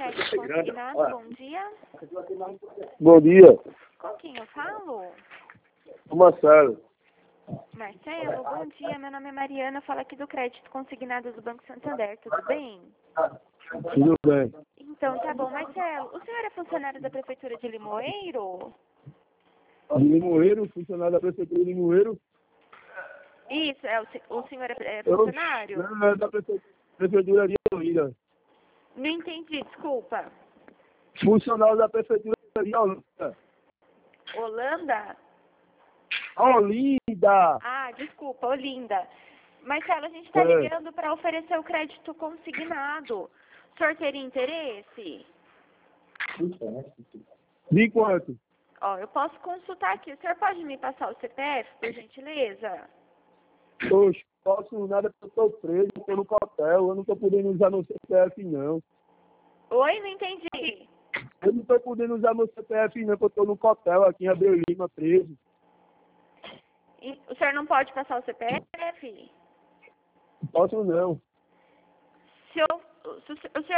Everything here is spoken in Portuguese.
crédito consignado, bom dia. Bom dia, Com quem eu falo? o Marcelo. Marcelo, bom dia. Meu nome é Mariana, falo aqui do crédito consignado do Banco Santander, tudo bem? Tudo bem? Então, tá bom. Marcelo, o senhor é funcionário da Prefeitura de Limoeiro? De Limoeiro, funcionário da Prefeitura de Limoeiro. Isso, o senhor é funcionário? Não, é da Prefeitura de Olinda. Não entendi, desculpa. Funcionário da Prefeitura de Olinda. Holanda? Olinda! Ah, desculpa, Olinda. Marcelo, a gente está ligando para oferecer o crédito consignado. O senhor teria interesse? De quanto? Ó, eu posso consultar aqui. O senhor pode me passar o CPF, por gentileza? Oxe, posso nada porque eu estou preso, estou no hotel, eu não estou podendo usar meu CPF não. Oi, não entendi. Eu não estou podendo usar meu CPF não, porque eu estou no hotel aqui em Abreu Lima, preso. O senhor não pode passar o CPF? Posso não. Se o senhor